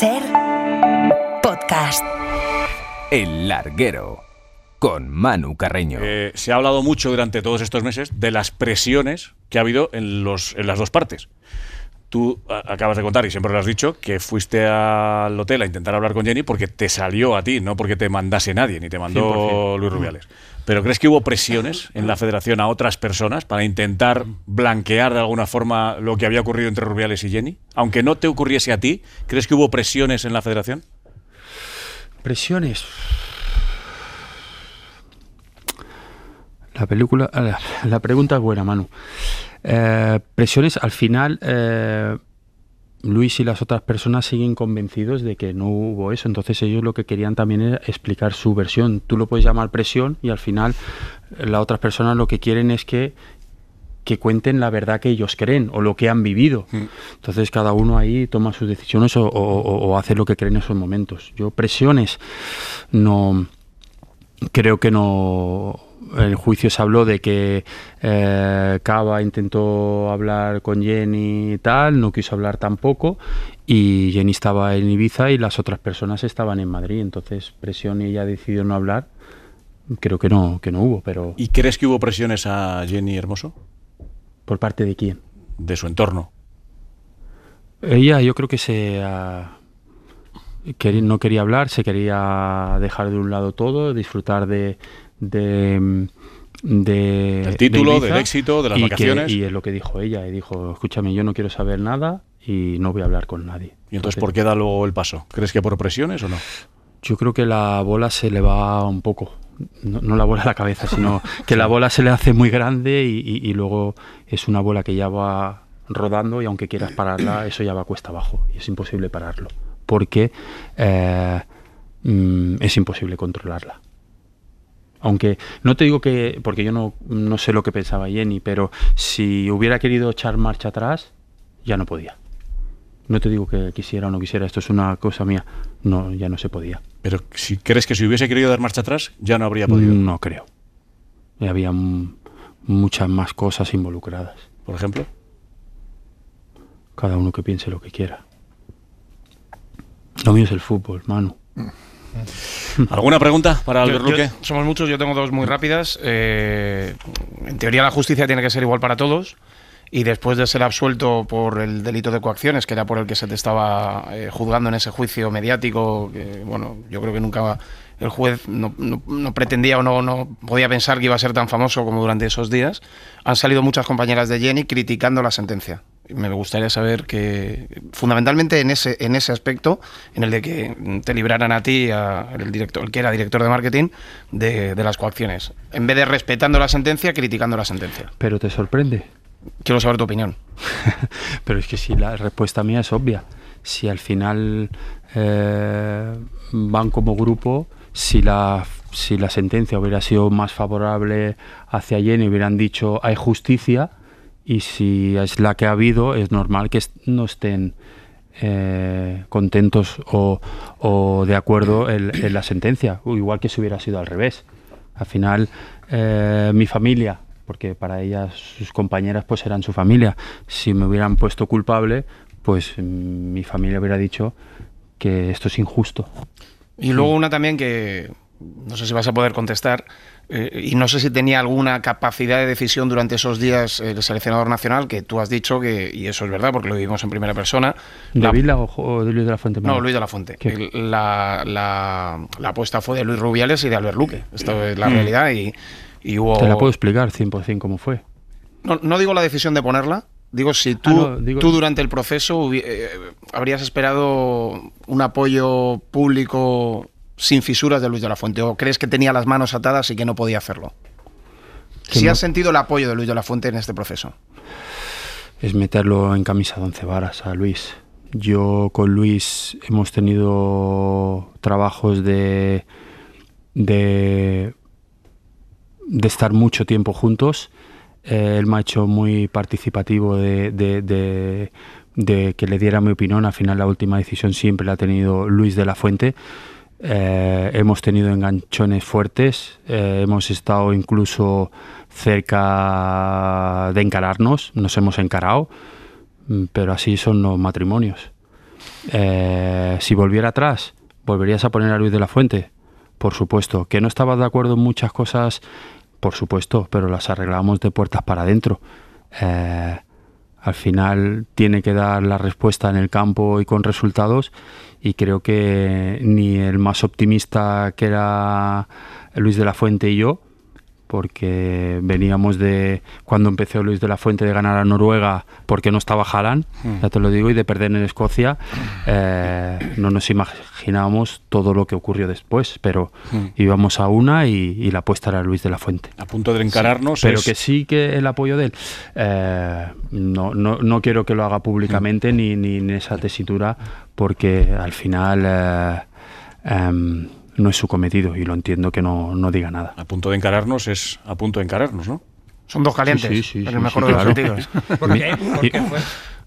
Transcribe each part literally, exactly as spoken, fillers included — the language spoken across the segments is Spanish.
SER Podcast. El Larguero, con Manu Carreño. Eh, se ha hablado mucho durante todos estos meses de las presiones que ha habido en, los, en las dos partes. Tú a, acabas de contar, y siempre lo has dicho, que fuiste al hotel a intentar hablar con Jenny porque te salió a ti, no porque te mandase nadie, ni te mandó cien por ciento. Luis Rubiales. ¿Pero crees que hubo presiones en la federación a otras personas para intentar blanquear de alguna forma lo que había ocurrido entre Rubiales y Jenny? Aunque no te ocurriese a ti, ¿crees que hubo presiones en la federación? Presiones. La película, la, la pregunta es buena, Manu. Eh, presiones, al final, eh, Luis y las otras personas siguen convencidos de que no hubo eso. Entonces ellos lo que querían también era explicar su versión. Tú lo puedes llamar presión y al final las otras personas lo que quieren es que que cuenten la verdad que ellos creen o lo que han vivido. Mm. Entonces cada uno ahí toma sus decisiones o, o, o hace lo que cree en esos momentos. Yo presiones no creo que no. En el juicio se habló de que eh, Cava intentó hablar con Jenny y tal, no quiso hablar tampoco, y Jenny estaba en Ibiza y las otras personas estaban en Madrid. Entonces presión y ella decidió no hablar. Creo que no, que no hubo, pero... ¿Y crees que hubo presiones a Jenny Hermoso? ¿Por parte de quién? De su entorno. Ella, yo creo que se uh, que no quería hablar, se quería dejar de un lado todo, disfrutar de de, de del título, de del éxito, de las y vacaciones. Que, y es lo que dijo ella, y dijo, escúchame, yo no quiero saber nada y no voy a hablar con nadie. ¿Y entonces, entonces por qué da luego el paso? ¿Crees que por presiones o no? Yo creo que la bola se le va un poco. No, no la bola a la cabeza, sino que la bola se le hace muy grande y, y, y luego es una bola que ya va rodando y aunque quieras pararla, eso ya va cuesta abajo y es imposible pararlo porque eh, mm, es imposible controlarla. Aunque no te digo que, porque yo no, no sé lo que pensaba Jenny, pero si hubiera querido echar marcha atrás, ya no podía. No te digo que quisiera o no quisiera, esto es una cosa mía. No, ya no se podía. Pero si crees que si hubiese querido dar marcha atrás, ya no habría podido. No creo. Había m- muchas más cosas involucradas. ¿Por ejemplo? Cada uno que piense lo que quiera. Lo mío es el fútbol, Manu. ¿Alguna pregunta para Albert Yo- Luque? yo- somos muchos, yo tengo dos muy rápidas. Eh, en teoría la justicia tiene que ser igual para todos. Y después de ser absuelto por el delito de coacciones, que era por el que se te estaba eh, juzgando en ese juicio mediático, que bueno, yo creo que nunca el juez no, no, no pretendía o no, no podía pensar que iba a ser tan famoso como durante esos días, han salido muchas compañeras de Jenny criticando la sentencia. Me gustaría saber que, fundamentalmente en ese, en ese aspecto, en el de que te libraran a ti, a el director, el que era director de marketing, de, de las coacciones, en vez de respetando la sentencia, criticando la sentencia. ¿Pero te sorprende? Quiero saber tu opinión. Pero es que si la respuesta mía es obvia. Si al final eh, van como grupo, si la, si la sentencia hubiera sido más favorable hacia Jenny, hubieran dicho hay justicia, y si es la que ha habido, es normal que est- no estén eh, contentos o, o de acuerdo en, en la sentencia, o igual que si hubiera sido al revés. Al final, eh, mi familia, porque para ellas, sus compañeras, pues eran su familia. Si me hubieran puesto culpable, pues mi familia hubiera dicho que esto es injusto. Y luego una también que no sé si vas a poder contestar, eh, y no sé si tenía alguna capacidad de decisión durante esos días el seleccionador nacional, que tú has dicho que, y eso es verdad porque lo vivimos en primera persona. ¿De la, Vila o, o de Luis de la Fuente? No, Luis de la Fuente. ¿Qué? El, la, la, la apuesta fue de Luis Rubiales y de Albert Luque. Esto es la mm. realidad y, y hubo... Te la puedo explicar cien por ciento cómo fue. No, no digo la decisión de ponerla, digo si tú, ah, no, digo... tú durante el proceso eh, habrías esperado un apoyo público sin fisuras de Luis de la Fuente, o crees que tenía las manos atadas y que no podía hacerlo. Si no... has sentido el apoyo de Luis de la Fuente en este proceso. Es meterlo en camisa de once varas a Luis. Yo con Luis hemos tenido trabajos de de, de estar mucho tiempo juntos. Eh, él me ha hecho muy participativo de, de, de, de que le diera mi opinión. Al final la última decisión siempre la ha tenido Luis de la Fuente. Eh, hemos tenido enganchones fuertes, eh, hemos estado incluso cerca de encararnos, nos hemos encarado, pero así son los matrimonios. Eh, si volviera atrás, ¿volverías a poner a Luis de la Fuente? Por supuesto. ¿Que no estabas de acuerdo en muchas cosas? Por supuesto, pero las arreglábamos de puertas para adentro. Eh, al final tiene que dar la respuesta en el campo y con resultados, y creo que ni el más optimista, que era Luis de la Fuente, y yo, porque veníamos de, cuando empezó Luis de la Fuente, de ganar a Noruega porque no estaba Haaland, mm. ya te lo digo, y de perder en Escocia, eh, no nos imaginábamos todo lo que ocurrió después, pero mm. íbamos a una y, y la apuesta era Luis de la Fuente. A punto de encararnos. Sí, pero es... que sí, que el apoyo de él, eh, no, no, no quiero que lo haga públicamente mm. ni, ni en esa tesitura, porque al final... Eh, eh, no es su cometido, y lo entiendo que no, no diga nada. A punto de encararnos es a punto de encararnos, ¿no? Son dos calientes, sí, sí, sí, en el sí, mejor sí, de los claro. sentidos. ¿Por qué? ¿Por qué fue?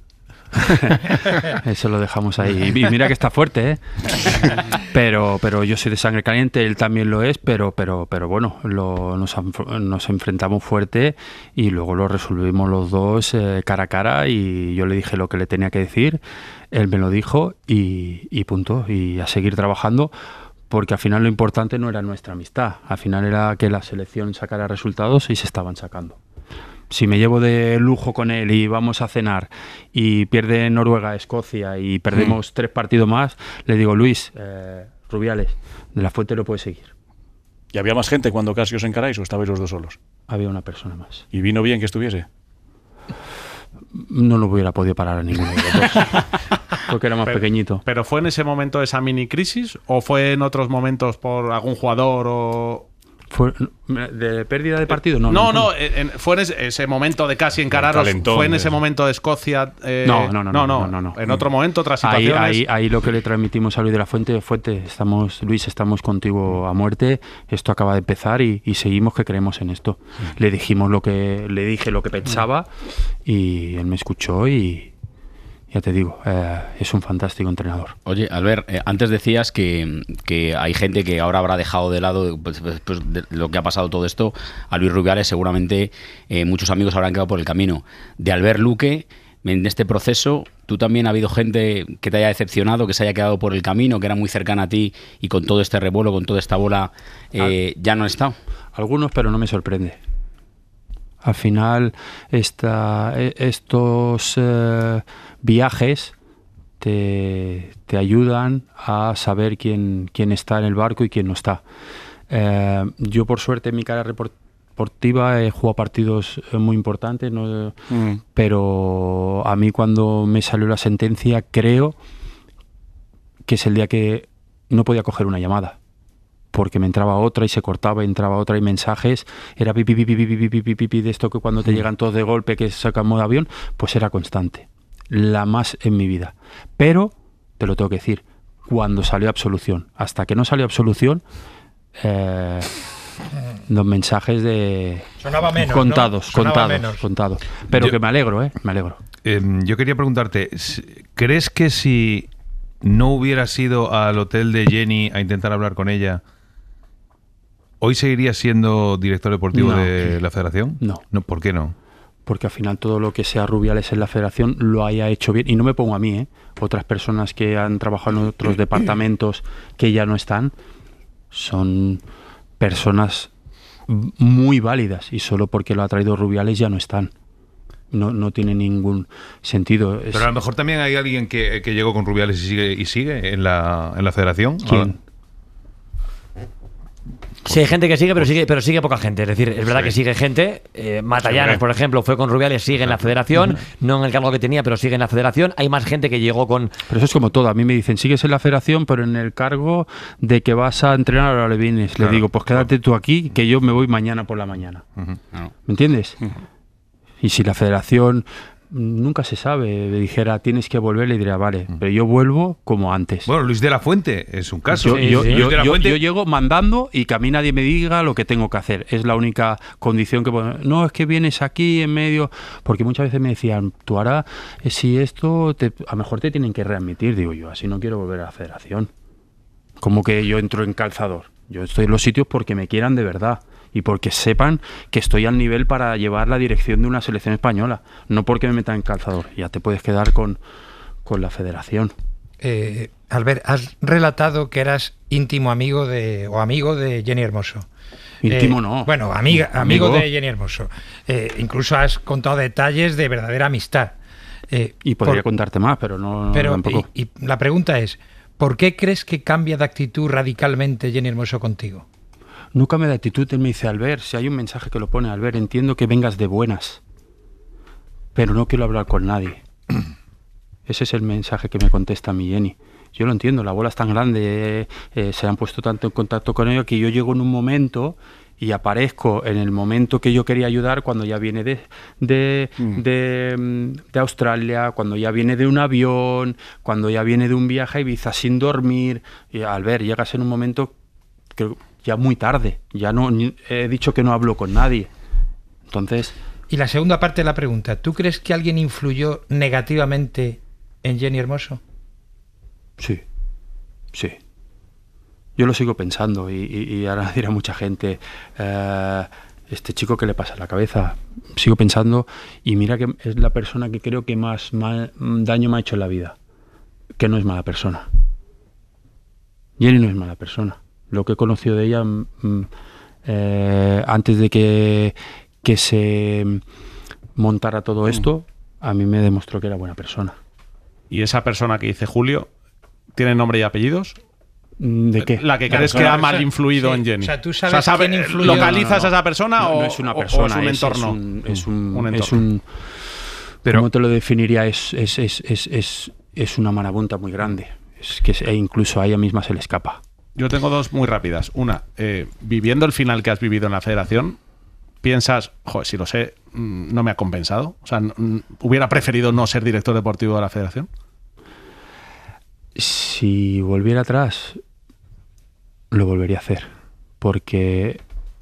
Eso lo dejamos ahí. Y mira que está fuerte, ¿eh? Pero, pero yo soy de sangre caliente, él también lo es, pero, pero, pero bueno, lo, nos, nos enfrentamos fuerte y luego lo resolvimos los dos eh, cara a cara, y yo le dije lo que le tenía que decir, él me lo dijo y, y punto. Y a seguir trabajando, porque al final lo importante no era nuestra amistad, al final era que la selección sacara resultados, y se estaban sacando. Si me llevo de lujo con él y vamos a cenar y pierde Noruega, Escocia, y perdemos mm. tres partidos más, le digo, Luis, eh, Rubiales, de la Fuente lo puede seguir. ¿Y había más gente cuando casi os encaráis o estabais los dos solos? Había una persona más. ¿Y vino bien que estuviese? No lo hubiera podido parar a ninguno de los dos, porque era más pero, pequeñito. ¿Pero fue en ese momento esa mini crisis o fue en otros momentos por algún jugador o...? ¿Fue de pérdida de partido? No, no, no, no en, fue en ese, ese momento de casi encararos. ¿Fue en ese momento de Escocia? Eh, no, no, no, no, no, no, no. En otro momento, otras situaciones. Ahí, ahí, ahí lo que le transmitimos a Luis de la Fuente, Fuente, estamos, Luis, estamos contigo a muerte. Esto acaba de empezar y, y seguimos, que creemos en esto. Mm. Le dijimos lo que, le dije lo que pensaba y él me escuchó y. Ya te digo, eh, es un fantástico entrenador. Oye, Albert, eh, antes decías que, que hay gente que ahora habrá dejado de lado, pues, pues, de lo que ha pasado todo esto, a Luis Rubiales seguramente eh, muchos amigos habrán quedado por el camino. De Albert Luque, en este proceso, ¿tú también ha habido gente que te haya decepcionado, que se haya quedado por el camino, que era muy cercana a ti y con todo este revuelo, con toda esta bola, eh, ya no ha estado? Algunos, pero no me sorprende. Al final, esta, estos eh, viajes te, te ayudan a saber quién, quién está en el barco y quién no está. Eh, yo, por suerte, en mi carrera deportiva he jugado partidos muy importantes, ¿no? mm. pero a mí, cuando me salió la sentencia, creo que es el día que no podía coger una llamada, porque me entraba otra y se cortaba, y entraba otra y mensajes, era pipi, pipi, pipi, pipi, pipi, pipi, de esto que cuando te llegan todos de golpe, que sacan modo avión, pues era constante, la más en mi vida. Pero, te lo tengo que decir, cuando salió absolución, hasta que no salió absolución, eh, los mensajes de... Sonaba menos, contados, ¿no? Sonaba contados, menos. contados. Pero yo, que me alegro, ¿eh? Me alegro. Eh, yo quería preguntarte, ¿crees que si no hubieras ido al hotel de Jenny a intentar hablar con ella, hoy seguirías siendo director deportivo no, de la Federación? No. no. ¿Por qué no? Porque al final todo lo que sea Rubiales en la Federación lo haya hecho bien. Y no me pongo a mí, ¿eh? Otras personas que han trabajado en otros departamentos que ya no están, son personas muy válidas, y solo porque lo ha traído Rubiales ya no están. No, no tiene ningún sentido. Pero a lo mejor también hay alguien que, que llegó con Rubiales y sigue, y sigue en la, en la Federación. ¿Quién? Sí, hay gente que sigue, pero sigue, pero sigue poca gente. Es decir, es verdad sí. que sigue gente. Eh, Matallanes, sí, por ejemplo, fue con Rubiales, sigue en la Federación, uh-huh. no en el cargo que tenía, pero sigue en la Federación. Hay más gente que llegó con... Pero eso es como todo. A mí me dicen, sigues en la Federación, pero en el cargo de que vas a entrenar, ahora le vienes. Claro. Le digo, pues quédate tú aquí, que yo me voy mañana por la mañana. Uh-huh. ¿Me entiendes? Uh-huh. Y si la Federación... nunca se sabe, le dijera tienes que volver, le diría vale, pero yo vuelvo como antes. Bueno, Luis de la Fuente es un caso. Yo, yo, sí, sí. Yo, yo, Fuente... yo llego mandando y que a mí nadie me diga lo que tengo que hacer. Es la única condición que puedo... No, es que vienes aquí en medio... Porque muchas veces me decían, tú ahora, si esto, te... a lo mejor te tienen que readmitir. Digo yo, así no quiero volver a la Federación. Como que yo entro en calzador. Yo estoy en los sitios porque me quieran de verdad. Y porque sepan que estoy al nivel para llevar la dirección de una selección española, no porque me metan en calzador. Ya te puedes quedar con, con la Federación. Eh, Albert, has relatado que eras íntimo amigo de o amigo de Jenny Hermoso. Íntimo Eh, no. Bueno, amiga, amigo, Amigo. de Jenny Hermoso. Eh, incluso has contado detalles de verdadera amistad. Eh, Y podría por- contarte más, pero no, no pero tampoco. y, y la pregunta es, ¿por qué crees que cambia de actitud radicalmente Jenny Hermoso contigo? No cambia de actitud. Él me dice, Albert, si hay un mensaje que lo pone, Albert, entiendo que vengas de buenas, pero no quiero hablar con nadie. Ese es el mensaje que me contesta mi Jenny. Yo lo entiendo, la bola es tan grande, eh, eh, se han puesto tanto en contacto con ella que yo llego en un momento y aparezco en el momento que yo quería ayudar cuando ya viene de, de, Mm. de, mm, de Australia, cuando ya viene de un avión, cuando ya viene de un viaje a Ibiza sin dormir. Y al ver, llegas en un momento creo, ya muy tarde, ya no ni- he dicho que no hablo con nadie. Entonces, Y la segunda parte de la pregunta, ¿tú crees que alguien influyó negativamente en Jenny Hermoso? sí, sí. Yo lo sigo pensando y, y- y ahora dirá mucha gente, eh, este chico que le pasa en la cabeza. Sigo pensando y mira que es la persona que creo que más mal- daño me ha hecho en la vida, que no es mala persona. Jenny no es mala persona. Lo que he conocido de ella mm, mm, eh, antes de que, que se montara todo esto, a mí me demostró que era buena persona. ¿Y esa persona que dice Julio tiene nombre y apellidos? ¿De qué? La que La crees que persona- ha mal influido sí, en Jenny. o sea, tú sabes sabe- quién influyó- ¿Localizas No, no, no. a esa persona No, o, no es una o- o persona, es un entorno? Es un, es un, Un es entorno. un- Pero- ¿cómo te lo definiría? Es, es, es, es, es, es una marabunta muy grande. Es que e incluso a ella misma se le escapa. Yo tengo dos muy rápidas. Una, eh, viviendo el final que has vivido en la federación, piensas, joder, si lo sé, mm, no me ha compensado. O sea, mm, hubiera preferido no ser director deportivo de la federación. Si volviera atrás, lo volvería a hacer. Porque,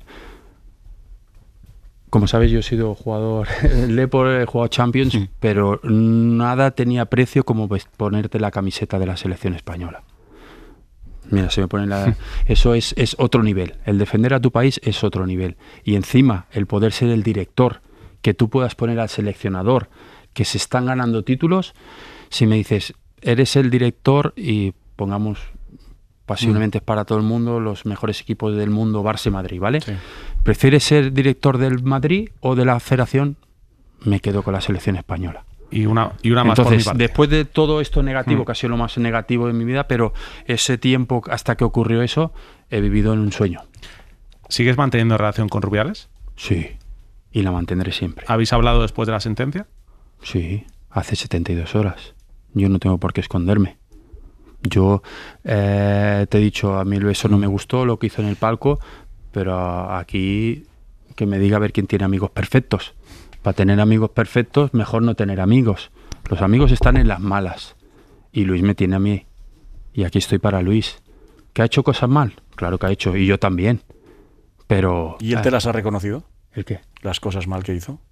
como sabes, yo he sido jugador, en Depor he jugado Champions, pero nada tenía precio como ves- ponerte la camiseta de la selección española. Mira, se me pone la... Eso es, es otro nivel. El defender a tu país es otro nivel. Y encima, el poder ser el director, que tú puedas poner al seleccionador, que se están ganando títulos, si me dices, eres el director y pongamos, pasiblemente es para todo el mundo, los mejores equipos del mundo, Barça y Madrid, ¿vale? Sí. ¿Prefieres ser director del Madrid o de la Federación? Me quedo con la selección española. Y una, y una más por mi Entonces, parte. después de todo esto negativo, Mm. que ha sido lo más negativo de mi vida, pero ese tiempo hasta que ocurrió eso, he vivido en un sueño. ¿Sigues manteniendo relación con Rubiales? Sí, y la mantendré siempre. ¿Habéis hablado después de la sentencia? Sí, hace setenta y dos horas. Yo no tengo por qué esconderme. Yo eh, te he dicho, a mí el beso no me gustó, lo que hizo en el palco, pero aquí que me diga a ver quién tiene amigos perfectos. Para tener amigos perfectos, mejor no tener amigos. Los amigos están en las malas. Y Luis me tiene a mí. Y aquí estoy para Luis. ¿Que ha hecho cosas mal? Claro que ha hecho, y yo también. Pero... ¿Y él te las ha reconocido? ¿El qué? Las cosas mal que hizo.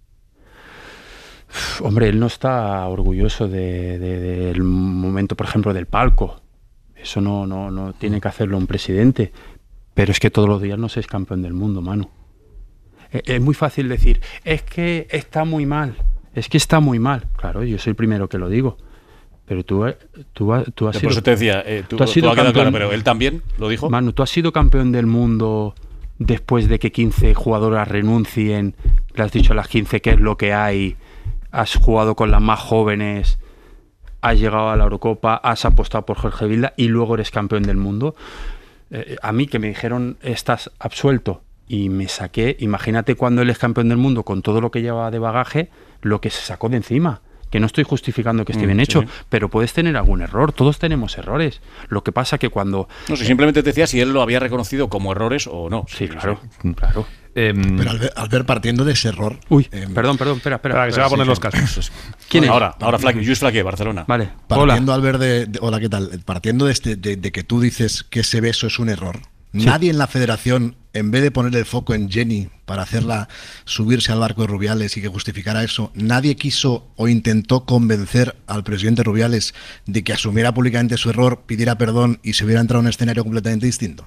Hombre, él no está orgulloso de, de- del momento, por ejemplo, del palco. Eso no, no, no tiene que hacerlo un presidente. Pero es que todos los días no se es campeón del mundo, Manu. Eh, Es muy fácil decir, es que está muy mal, es que está muy mal. Claro, yo soy el primero que lo digo. Pero tú, eh, tú, ha- tú has Por sido... eso te decía, eh, tú, tú has tú sido ha quedado campeón- claro, pero él también lo dijo. Manu, tú has sido campeón del mundo después de que quince jugadoras renuncien, le has dicho a las quince qué es lo que hay, has jugado con las más jóvenes, has llegado a la Eurocopa, has apostado por Jorge Vilda y luego eres campeón del mundo. Eh, a mí que me dijeron, estás absuelto, y me saqué, imagínate cuando él es campeón del mundo con todo lo que lleva de bagaje, lo que se sacó de encima. Que no estoy justificando que esté Mm, bien sí, hecho, sí. pero puedes tener algún error, todos tenemos errores. Lo que pasa que cuando... No sé, simplemente te decía si él lo había reconocido como errores o no. Sí, claro, claro. Em, Pero al ver, al ver partiendo de ese error. Uy, em, perdón, perdón, espera, espera. Espera, que se va a poner sí, los sí. cascos. ¿Quién es? Ahora, ahora Flaque, Luis Flaque, Barcelona. Vale, hola. Partiendo al ver de, de- hola, ¿qué tal? Partiendo de, este, de, de que tú dices que ese beso es un error. Nadie en la federación, en vez de poner el foco en Jenny para hacerla subirse al barco de Rubiales y que justificara eso, nadie quiso o intentó convencer al presidente Rubiales de que asumiera públicamente su error, pidiera perdón y se hubiera entrado en un escenario completamente distinto.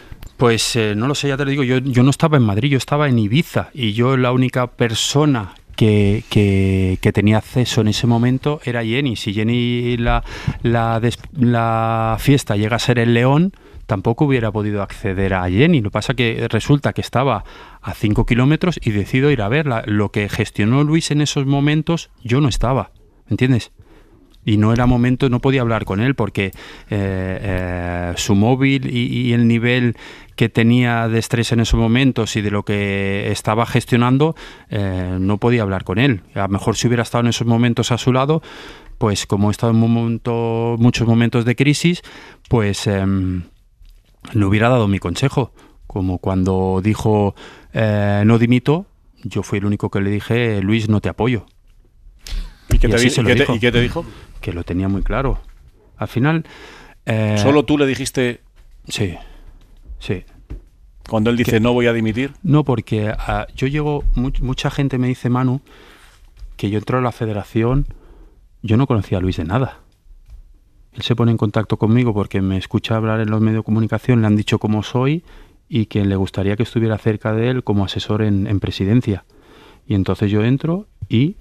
Pues eh, no lo sé, ya te lo digo, yo, yo no estaba en Madrid, yo estaba en Ibiza y yo la única persona que, que, que tenía acceso en ese momento era Jenny. Si Jenny la, la, des, la fiesta llega a ser el León, tampoco hubiera podido acceder a Jenny. Lo que pasa que resulta que estaba a cinco kilómetros y decido ir a verla. Lo que gestionó Luis en esos momentos, yo no estaba, ¿me entiendes? Y no era momento, no podía hablar con él porque eh, eh, su móvil y, y el nivel que tenía de estrés en esos momentos y de lo que estaba gestionando, eh, no podía hablar con él. A lo mejor si hubiera estado en esos momentos a su lado, pues como he estado en un momento, muchos momentos de crisis, pues eh, le hubiera dado mi consejo. Como cuando dijo eh, no dimito, yo fui el único que le dije, Luis, no te apoyo. ¿Y qué, y te, así di- se lo ¿y qué te- dijo. y qué te dijo? Que lo tenía muy claro. Al final... eh, ¿Solo tú le dijiste Sí, sí. cuando él dice que- no voy a dimitir? No, porque uh, yo llego... Mu mucha gente me dice, Manu, que yo entro a la federación, yo no conocía a Luis de nada. Él se pone en contacto conmigo porque me escucha hablar en los medios de comunicación, le han dicho cómo soy y que le gustaría que estuviera cerca de él como asesor en, en presidencia. Y entonces yo entro y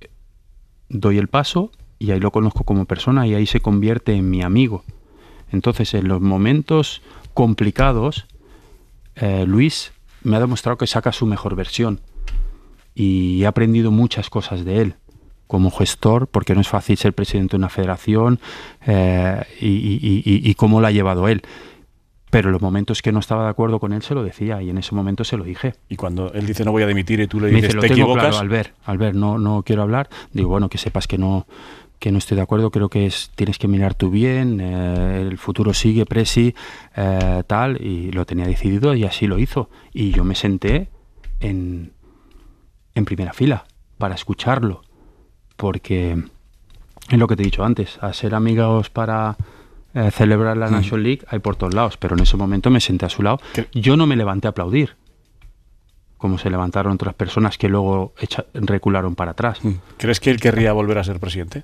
doy el paso y ahí lo conozco como persona y ahí se convierte en mi amigo. Entonces, en los momentos complicados, eh, Luis me ha demostrado que saca su mejor versión y he aprendido muchas cosas de él como gestor, porque no es fácil ser presidente de una federación eh, y, y, y, y cómo lo ha llevado él. Pero en los momentos que no estaba de acuerdo con él se lo decía y en ese momento se lo dije. Y cuando él dice no voy a dimitir y tú le Me dices dice, lo te tengo equivocas, claro, Albert, Albert, no, no quiero hablar. Digo, bueno, que sepas que no, que no estoy de acuerdo, creo que es, tienes que mirar tú bien, eh, el futuro sigue, Presi, eh, tal, y lo tenía decidido y así lo hizo. Y yo me senté en, en primera fila para escucharlo, porque es lo que te he dicho antes, a ser amigos para eh, celebrar la National League hay por todos lados, pero en ese momento me senté a su lado. Yo no me levanté a aplaudir, como se levantaron otras personas que luego echa, recularon para atrás. ¿crees que él querría volver a ser presidente?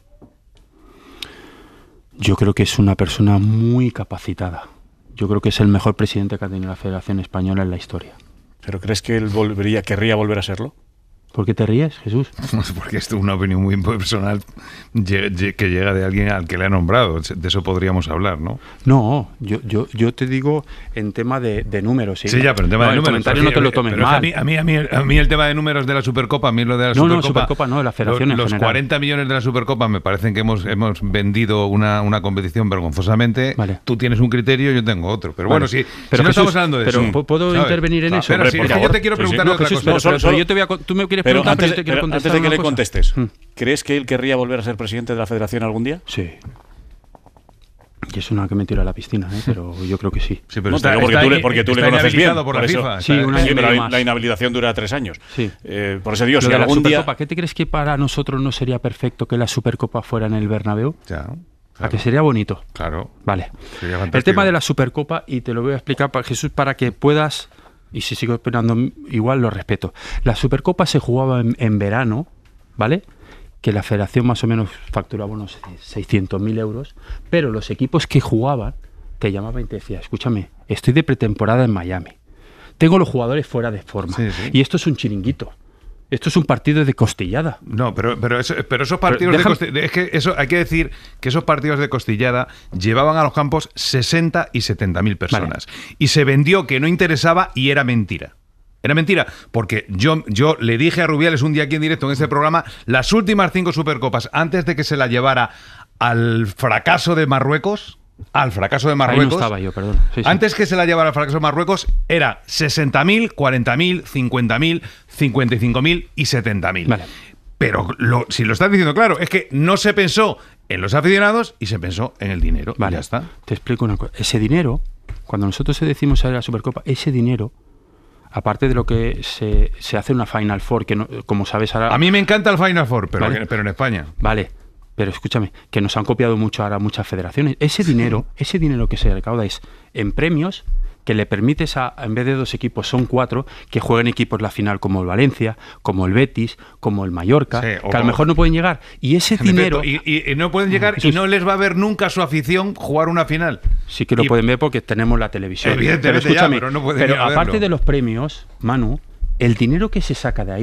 Yo creo que es una persona muy capacitada. Yo creo que es el mejor presidente que ha tenido la Federación Española en la historia. ¿Pero crees que él volvería, querría volver a serlo? ¿Por qué te ríes, Jesús? Porque esto es una opinión muy personal que llega de alguien al que le ha nombrado. De eso podríamos hablar, ¿no? No, yo, yo, yo te digo en tema de, de números. ¿sí? Sí, ya, pero en tema no, de el números. comentario no te lo tomes pero mal. A mí, a, mí, a, mí, a mí el tema de números de la Supercopa, a mí lo de la no, Supercopa... No, Supercopa no, de la Federación Los, en los general. cuarenta millones de la Supercopa me parecen que hemos, hemos vendido una, una competición vergonzosamente. Vale. Tú tienes un criterio, yo tengo otro. Pero vale. bueno, si, pero si no Jesús, estamos hablando de pero eso... ¿puedo ¿sabes? intervenir en ah, eso? Pero si, es que yo te quiero preguntar sí, sí. otra No, Jesús, cosa. pero, pero, pero yo te voy a, tú me quieres pero preguntar, antes, pero yo te quiero pero contestar antes de que le cosa. contestes, Hmm. ¿crees que él querría volver a ser presidente de la Federación algún día? Sí. Y es una que me tira a la piscina, ¿eh? Pero yo creo que sí. Sí, pero no, está, porque, está, tú le, porque tú está le conoces bien. por la por eso, FIFA. Sí, un año sí, y pero medio la, más. la inhabilitación dura tres años. Sí. Eh, por eso digo, Lo si de la algún día... Supercopa, ¿qué te crees que para nosotros no sería perfecto que la Supercopa fuera en el Bernabéu? Ya, claro. ¿A que sería bonito? Claro. Vale. Sería el fantástico. tema de la Supercopa, y te lo voy a explicar, para Jesús, para que puedas, y si sigo esperando, igual lo respeto. La Supercopa se jugaba en, en verano, ¿vale? Que la federación más o menos facturaba unos seiscientos mil euros, pero los equipos que jugaban te llamaban y te decían, escúchame, estoy de pretemporada en Miami, tengo los jugadores fuera de forma, sí, sí. y esto es un chiringuito, esto es un partido de costillada. No, pero, pero, eso, pero esos partidos pero déjame... de costillada, es que eso hay que decir que esos partidos de costillada llevaban a los campos sesenta y setenta mil personas, vale. Y se vendió que no interesaba y era mentira. Era mentira, porque yo, yo le dije a Rubiales un día aquí en directo en este programa, las últimas cinco Supercopas, antes de que se la llevara al fracaso de Marruecos, al fracaso de Marruecos... Ahí no estaba yo, perdón. Sí, sí. Antes que se la llevara al fracaso de Marruecos, era sesenta mil, cuarenta mil, cincuenta mil, cincuenta y cinco mil y setenta mil. Vale. Pero lo, si lo estás diciendo claro, es que no se pensó en los aficionados y se pensó en el dinero. Vale, y ya está. Te explico una cosa. Ese dinero, cuando nosotros decimos a la Supercopa, ese dinero... Aparte de lo que se, se hace una Final Four, que no, como sabes ahora... A mí me encanta el Final Four, pero, ¿vale? pero en España. Vale, pero escúchame, que nos han copiado mucho ahora muchas federaciones. Ese dinero, ese dinero que se recauda es en premios que le permites a, en vez de dos equipos, son cuatro, que jueguen equipos la final como el Valencia, como el Betis, como el Mallorca, sí, que a lo mejor no pueden llegar. Y ese dinero... Y, y, y no pueden llegar Jesús, y no les va a ver nunca su afición jugar una final. Sí que lo y, pueden ver porque tenemos la televisión. Evidentemente, pero escúchame, ya, pero no pueden pero ir a aparte verlo. de los premios, Manu, el dinero que se saca de ahí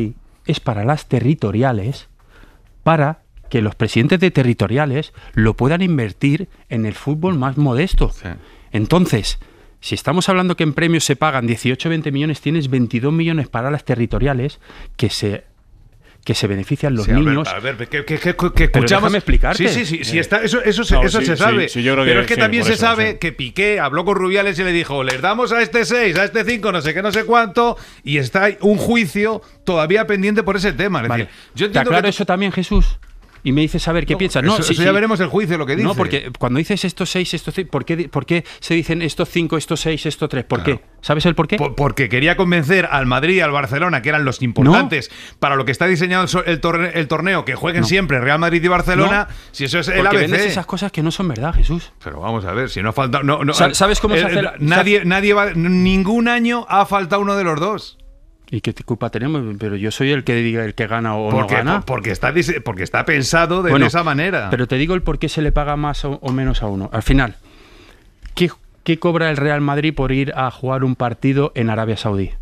es para las territoriales, para que los presidentes de territoriales lo puedan invertir en el fútbol más modesto. Sí. Entonces, si estamos hablando que en premios se pagan dieciocho o veinte millones, tienes veintidós millones para las territoriales que se que se benefician los sí, niños. A ver, a ver que, que, que, que escuchamos. Déjame explicarte. Sí, sí, sí, sí está, eso, eso, se, no, eso sí, se sí, sabe. Sí, yo creo Pero que, es que sí, también se eso, sabe sí. que Piqué habló con Rubiales y le dijo, les damos a este seis, a este cinco, no sé qué, no sé cuánto, y está un juicio todavía pendiente por ese tema. Es Vale. decir, yo ¿Te aclaro que... eso también, Jesús? Y me dices a ver qué no, piensas. No, No, eso, sí, eso sí. ya veremos el juicio, lo que dice. No, porque cuando dices estos seis, estos seis, ¿por qué, ¿por qué se dicen estos cinco, estos seis, estos tres? ¿Por claro. qué? ¿Sabes el por qué? Por, porque quería convencer al Madrid y al Barcelona, que eran los importantes no. para lo que está diseñado el torneo, el torneo que jueguen no. siempre Real Madrid y Barcelona. No. Si eso es el porque A B C. vendes esas cosas que no son verdad, Jesús. Pero vamos a ver, si no falta. No, no, ¿Sabes cómo se hace? El, nadie, nadie va. Ningún año ha faltado uno de los dos. ¿Y qué culpa tenemos? Pero yo soy el que diga el que gana o porque, no gana. Porque está, porque está pensado de, bueno, de esa manera. Pero te digo el por qué se le paga más o, o menos a uno. Al final, ¿qué, ¿qué cobra el Real Madrid por ir a jugar un partido en Arabia Saudí?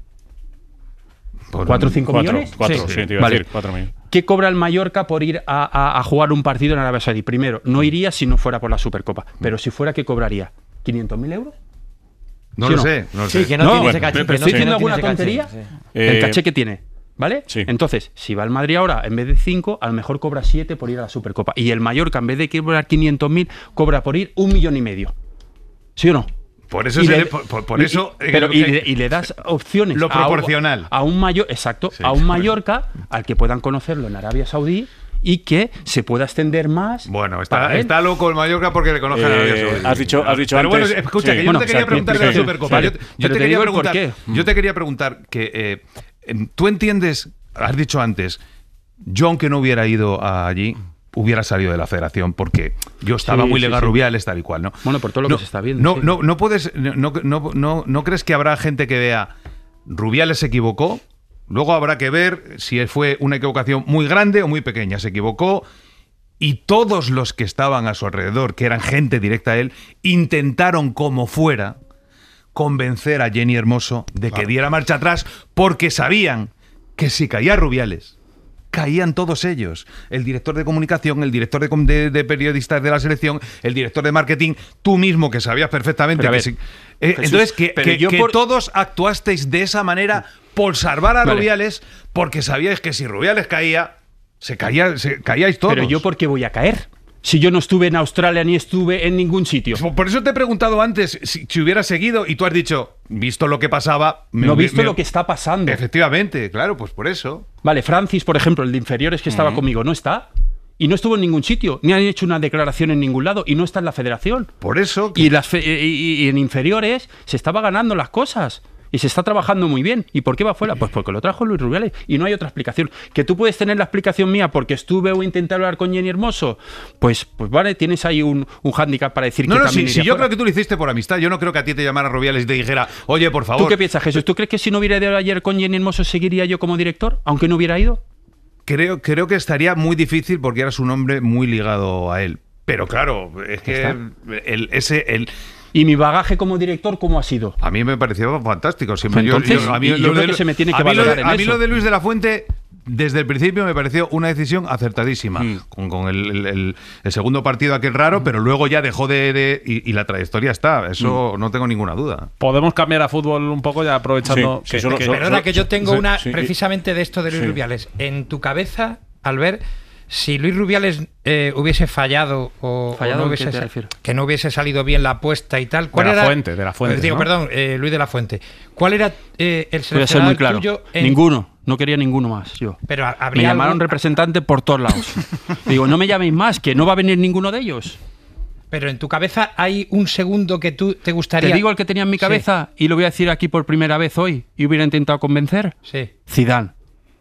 Por ¿Cuatro o cinco cuatro, millones? Cuatro, sí, sí te iba vale. a decir, cuatro millones. ¿Qué cobra el Mallorca por ir a, a, a jugar un partido en Arabia Saudí? Primero, no iría si no fuera por la Supercopa. Pero si fuera, ¿qué cobraría? ¿quinientos mil euros? No ¿Sí lo no? sé, no lo sí, sé. que no, no tiene bueno, ese caché. Pero estoy diciendo alguna tontería. Sí. El Eh, caché que tiene, ¿vale? Sí. Entonces, si va al Madrid ahora, en vez de cinco, a lo mejor cobra siete por ir a la Supercopa. Y el Mallorca, en vez de cobrar quinientos mil, cobra por ir un millón y medio. ¿Sí o no? Por eso, y se le, le, por, por, por y, eso pero, y, le, y le das opciones lo proporcional a, a un mayor, exacto, sí. a un Mallorca al que puedan conocerlo en Arabia Saudí y que se pueda extender más. Bueno, está, está loco el Mallorca porque le conocen eh, a Arabia Saudí. Has dicho, has dicho pero antes. Bueno, escucha, sí. que yo bueno, no te quería o sea, preguntar sí, de la sí, Supercopa. vale, yo, yo, te te quería digo preguntar, el por qué. yo te quería preguntar que eh, tú entiendes, has dicho antes, yo aunque no hubiera ido allí, hubiera salido de la federación porque yo estaba sí, muy sí, legal sí. Rubiales tal y cual, ¿no? Bueno, por todo lo no, que se está viendo. No, sí. no, no puedes, no, no, no, no crees que habrá gente que vea Rubiales se equivocó, luego habrá que ver si fue una equivocación muy grande o muy pequeña, se equivocó y todos los que estaban a su alrededor, que eran gente directa a él, intentaron como fuera convencer a Jenny Hermoso de claro. que diera marcha atrás porque sabían que si caía Rubiales caían todos ellos. El director de comunicación, el director de, de, de periodistas de la selección, el director de marketing, tú mismo que sabías perfectamente que ver, si, eh, Jesús, entonces que, que, que por... todos actuasteis de esa manera por salvar a vale. Rubiales porque sabíais que si Rubiales caía, se caía, se caíais todos. Pero yo ¿por qué voy a caer? Si yo no estuve en Australia ni estuve en ningún sitio. Por eso te he preguntado antes si, si hubiera seguido y tú has dicho, visto lo que pasaba... Me, no visto me, lo que está pasando. Efectivamente, claro, pues por eso. Vale, Francis, por ejemplo, el de inferiores que estaba uh-huh. conmigo, no está. Y no estuvo en ningún sitio, ni han hecho una declaración en ningún lado y no está en la federación. Por eso... Que... Y, las fe- y, y en inferiores se estaba ganando las cosas. Y se está trabajando muy bien. ¿Y por qué va fuera? Pues porque lo trajo Luis Rubiales. Y no hay otra explicación. ¿Que tú puedes tener la explicación mía porque estuve o intenté hablar con Jenny Hermoso? Pues, pues vale, tienes ahí un, un hándicap para decir no, que no, también si, iría si yo fuera. creo que tú lo hiciste por amistad. Yo no creo que a ti te llamara Rubiales y te dijera, oye, por favor. ¿Tú qué piensas, Jesús? ¿Tú crees que si no hubiera ido ayer con Jenny Hermoso seguiría yo como director? Aunque no hubiera ido. Creo, creo que estaría muy difícil porque eras un hombre muy ligado a él. Pero claro, es que el, ese... El, ¿Y mi bagaje como director cómo ha sido? A mí me pareció fantástico. Siempre, Entonces, yo, yo, a mí, yo lo creo de, que se me tiene que a mí valorar lo, en A eso. mí lo de Luis de la Fuente, desde el principio me pareció una decisión acertadísima. Mm. Con, con el, el, el, el segundo partido aquel raro, mm. pero luego ya dejó de... de y, y la trayectoria está. Eso mm. no tengo ninguna duda. ¿Podemos cambiar a fútbol un poco ya aprovechando? Sí, que, sí, solo, que, solo, Perdona, que yo tengo sí, una, sí, precisamente de esto de Luis sí. Rubiales. En tu cabeza, al ver... Si Luis Rubiales eh, hubiese fallado o, ¿Fallado o no hubiese, que no hubiese salido bien la apuesta y tal, ¿cuál de la era? Fuente, de la Fuente. Eh, digo, ¿no? perdón, eh, Luis de la Fuente. ¿Cuál era eh, el Voy a ser seleccionador muy claro. tuyo? En... Ninguno. No quería ninguno más yo. Pero me habría llamaron algún... representante por todos lados. Digo, no me llaméis más, que no va a venir ninguno de ellos. Pero en tu cabeza hay un segundo que tú te gustaría... Te digo el que tenía en mi cabeza sí. y lo voy a decir aquí por primera vez hoy y hubiera intentado convencer. Sí. Zidane.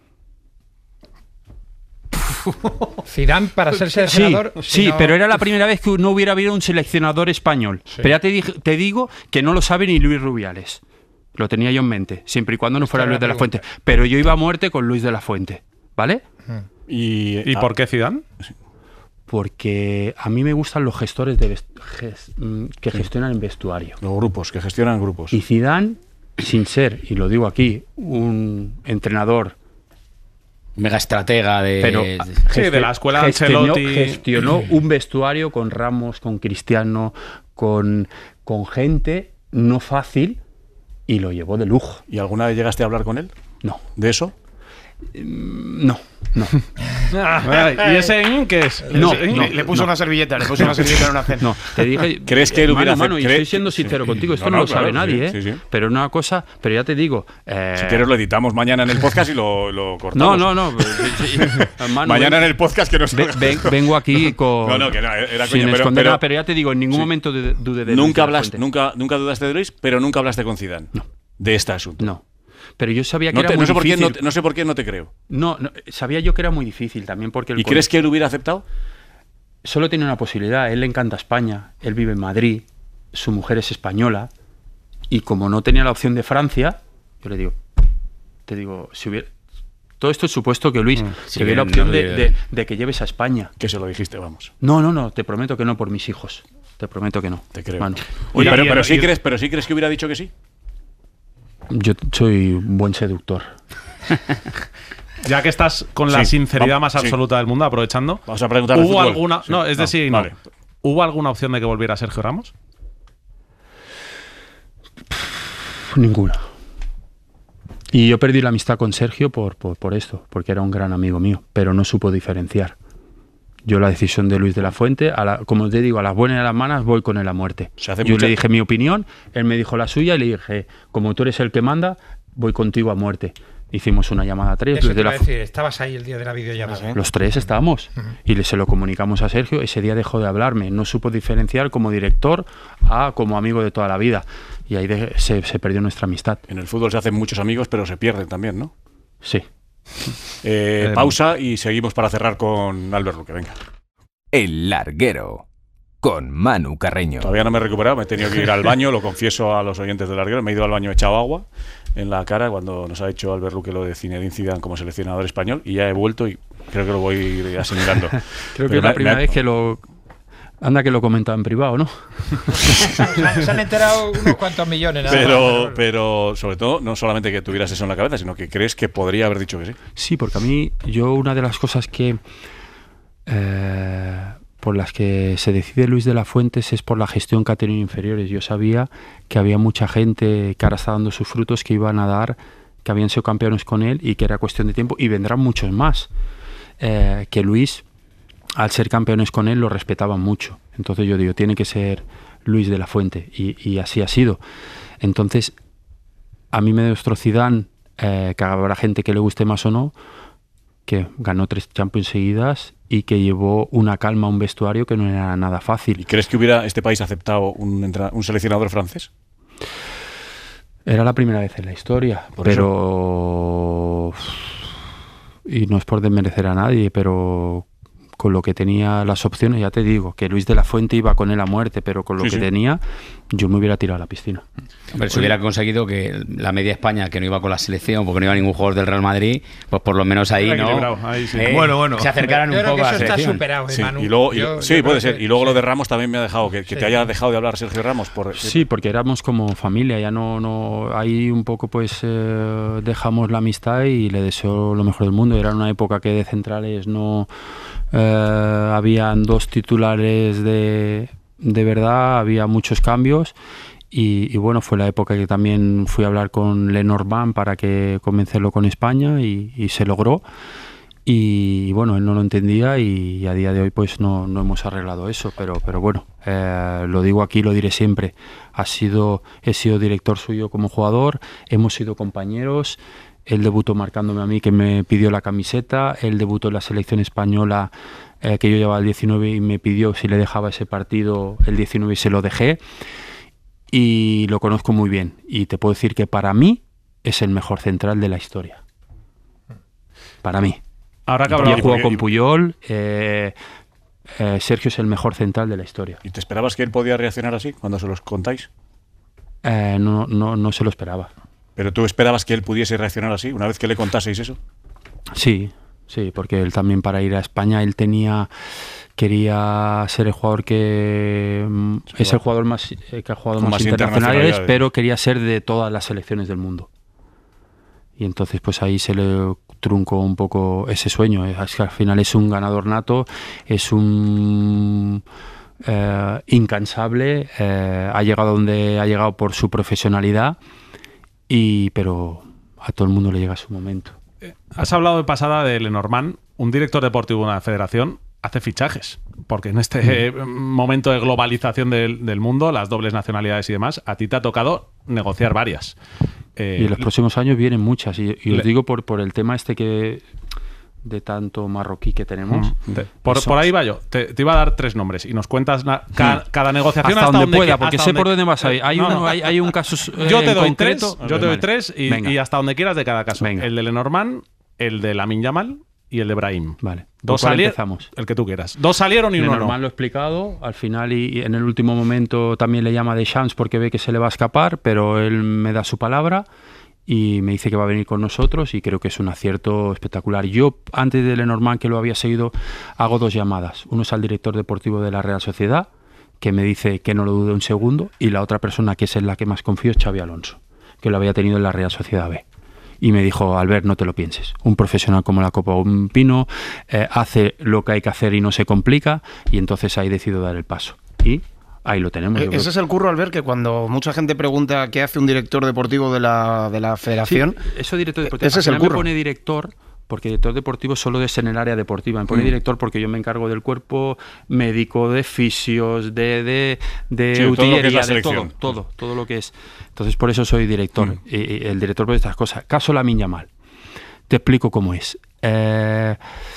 Zidane para ser seleccionador. Sí, sí, no... pero era la primera vez que no hubiera habido un seleccionador español. Sí. Pero ya te, dije, te digo que no lo sabe ni Luis Rubiales. Lo tenía yo en mente, siempre y cuando no fuera Luis de la Fuente. Pero yo iba a muerte con Luis de la Fuente, ¿vale? ¿Y, ¿Y ah, por qué Zidane? Porque a mí me gustan los gestores de vest- ges- que gestionan el vestuario. Los grupos, que gestionan grupos. Y Zidane, sin ser, y lo digo aquí, un entrenador mega estratega de... Pero sí, de la escuela gestionó, Ancelotti. gestionó un vestuario con Ramos, con Cristiano, con, con gente no fácil y lo llevó de lujo. ¿Y alguna vez llegaste a hablar con él? No. ¿De eso? No, no. ¿Y ese in qué es? No, Ese in- no, le puso no. una servilleta, le puso una servilleta en una cena. No, te dije. ¿Crees que él hubiera Manu, Manu, acep- y cree- estoy siendo sincero Sí. contigo, esto No, no, no, lo sabe claro, nadie, sí, ¿eh? sí, sí. Pero una cosa, pero ya te digo. eh, Si quieres lo editamos mañana en el podcast y lo, lo No, cortamos. no, no. pues, sí, sí. Manu, Mañana ven- en el podcast que nos ven- ven- vengo aquí con. No, no, que no, era sin coña, pero- esconder pero- nada, pero ya te digo, en ningún Sí. momento dude dude de Luis Nunca de la hablaste, Fuente. nunca, nunca dudaste de Luis, pero nunca hablaste con Zidane. No. De este asunto. No. Pero yo sabía que No, era te- muy no sé por qué difícil. no, te- no sé por qué no te creo. No, no, sabía yo que era muy difícil también porque el ¿Y cole- crees que él hubiera aceptado? solo tiene una posibilidad. A él le encanta España, él vive en Madrid, su mujer es española y como no tenía la opción de Francia, yo le digo, te digo, si hubiera todo esto es supuesto que Luis, sí, que hubiera la no opción lo de, diría. de- de que lleves a España. Que se lo dijiste, vamos. No, no, no, te prometo que no por mis hijos. Te prometo que no. Te creo. Manu. Oye, Y- pero, y- pero y- sí crees, pero sí crees que hubiera dicho que sí. Yo soy un buen seductor. Ya que estás con Sí, la sinceridad vamos, más sí. absoluta del mundo, aprovechando. Vamos a preguntar de ¿Hubo fútbol. alguna.? Sí. No, es No, decir, no. vale. ¿Hubo alguna opción de que volviera Sergio Ramos? Ninguna. Y yo perdí la amistad con Sergio por, por, por esto, porque era un gran amigo mío, pero no supo diferenciar. Yo la decisión de Luis de la Fuente, a la, como te digo, a las buenas y a las malas voy con él a muerte. Se hace Yo mucha- le dije mi opinión, él me dijo la suya y le dije, como tú eres el que manda, voy contigo a muerte. Hicimos una llamada a tres. Eso Luis te de iba la a Fu- decir, estabas ahí el día de la videollamada. Los tres estábamos y le, se lo comunicamos a Sergio. Ese día dejó de hablarme, no supo diferenciar como director a como amigo de toda la vida. Y ahí de- se, se perdió nuestra amistad. En el fútbol se hacen muchos amigos, pero se pierden también, ¿no? Sí. Eh, Eh, pausa y seguimos para cerrar con Albert Luque. Venga. El Larguero, con Manu Carreño. Todavía no me he recuperado, me he tenido que ir al baño, lo confieso a los oyentes del Larguero. Me he ido al baño, he echado agua en la cara cuando nos ha hecho Albert Luque lo de Zinedine Zidane como seleccionador español y ya he vuelto y creo que lo voy a ir asimilando. Creo Pero que es me- la primera me ha- vez que lo... Anda que lo comentaba en privado, ¿no? Se han, se han enterado unos cuantos millones. nada Pero, más. pero sobre todo, no solamente que tuvieras eso en la cabeza, sino que crees que podría haber dicho que sí. Sí, porque a mí, yo una de las cosas que... eh, por las que se decide Luis de la Fuentes es por la gestión que ha tenido en inferiores. Yo sabía que había mucha gente que ahora está dando sus frutos, que iban a dar, que habían sido campeones con él y que era cuestión de tiempo y vendrán muchos más. Eh, que Luis, al ser campeones con él, lo respetaban mucho. Entonces yo digo, tiene que ser Luis de la Fuente y, y así ha sido. Entonces, a mí me demostró Zidane, eh, que habrá gente que le guste más o no, que ganó tres Champions seguidas y que llevó una calma a un vestuario que no era nada ¿Y fácil. crees que hubiera este país aceptado un, entra- un seleccionador francés? Era la primera vez en la historia, Por pero... Y no es por desmerecer a nadie, pero con lo que tenía las opciones, ya te digo, que Luis de la Fuente iba con él a muerte, pero con lo Sí, que sí. tenía, yo me hubiera tirado a la piscina. Hombre, si hubiera conseguido que la media España, que no iba con la selección, porque no iba ningún jugador del Real Madrid, pues por lo menos ahí, Era ¿no? equilibrado, ahí sí. Eh, Bueno, bueno. Se acercaran Yo un creo poco que a la eso está selección. superado, eh, Sí, Manu. y luego, y- Yo- sí, yo puede creo ser. que- Y luego lo sí. de Ramos también me ha dejado, que, que Sí. te haya dejado de hablar Sergio Ramos. Por, Sí, porque éramos como familia, ya no, no, ahí un poco pues eh, dejamos la amistad y le deseo lo mejor del mundo. Era una época que de centrales no eh, habían dos titulares de, de verdad, había muchos cambios y, y bueno, fue la época que también fui a hablar con Lenormand para que convencerlo con España y, y se logró. Y bueno, él no lo entendía y a día de hoy pues no, no hemos arreglado eso, pero, pero bueno, eh, lo digo aquí, lo diré siempre. Ha sido, he sido director suyo como jugador, hemos sido compañeros, él debutó marcándome a mí, que me pidió la camiseta, él debutó en la selección española, eh, que yo llevaba el diecinueve y me pidió si le dejaba ese partido el diecinueve y se lo dejé. Y lo conozco muy bien y te puedo decir que para mí es el mejor central de la historia. Para mí. Ahora que Ya hablamos. jugó porque- con Puyol. eh, eh, Sergio es el mejor central de la historia. ¿Y te esperabas que él podía reaccionar así cuando se los contáis? Eh, no, no, no se lo esperaba. ¿Pero tú esperabas que él pudiese reaccionar así una vez que le contaseis eso? Sí, sí, porque él también para ir a España, él tenía, quería ser el jugador que mm, es el jugador más eh, que ha jugado Con más más internacionales, internacionalidades. pero quería ser de todas las selecciones del mundo. Y entonces pues ahí se le trunco un poco ese sueño. Es que al final es un ganador nato, es un eh, incansable, eh, ha llegado donde ha llegado por su profesionalidad, y pero a todo el mundo le llega su momento. Has hablado de pasada de Lenormand, un director deportivo de una federación hace fichajes, porque en este mm. momento de globalización del, del mundo, las dobles nacionalidades y demás, a ti te ha tocado negociar varias. Eh, y en los próximos años vienen muchas, y, y os le, digo por, por el tema este que de tanto marroquí que tenemos. Mm, de, por, por ahí va yo. Te, te iba a dar tres nombres y nos cuentas na, ca, sí. cada negociación hasta, hasta donde pueda, que, porque hasta sé donde, por dónde vas a ir. Hay, no, uno, no. hay, hay un caso eh, yo te doy concreto. tres, yo te doy tres y, y hasta donde quieras de cada caso. Venga. El de Lenormand, el de Lamine Yamal y el de Brahim. Vale. Dos salieron. El que tú quieras. Dos salieron y uno no. Lenormand lo he explicado. Al final y, y en el último momento también le llama de chance porque ve que se le va a escapar, pero él me da su palabra y me dice que va a venir con nosotros, y creo que es un acierto espectacular. Yo, antes de Lenormand, que lo había seguido, hago dos llamadas. Uno es al director deportivo de la Real Sociedad, que me dice que no lo dude un segundo, y la otra persona, que es en la que más confío, es Xavi Alonso, que lo había tenido en la Real Sociedad B. Y me dijo: Albert, no te lo pienses. Un profesional como la Copa un Pino eh, hace lo que hay que hacer y no se complica, y entonces ahí decido dar el paso. Y ahí lo tenemos. Eh, ese es el curro, Albert, que cuando mucha gente pregunta qué hace un director deportivo de la, de la federación... Sí, eso director deportivo. Ese es el curro. Me pone director porque director deportivo solo es en el área deportiva. Me pone mm. director porque yo me encargo del cuerpo médico, de fisios, de, de, de sí, utilería, todo de todo, todo, todo lo que es. Entonces, por eso soy director, mm. y, y el director por estas cosas. Caso Lamine Yamal. Te explico cómo es. Eh...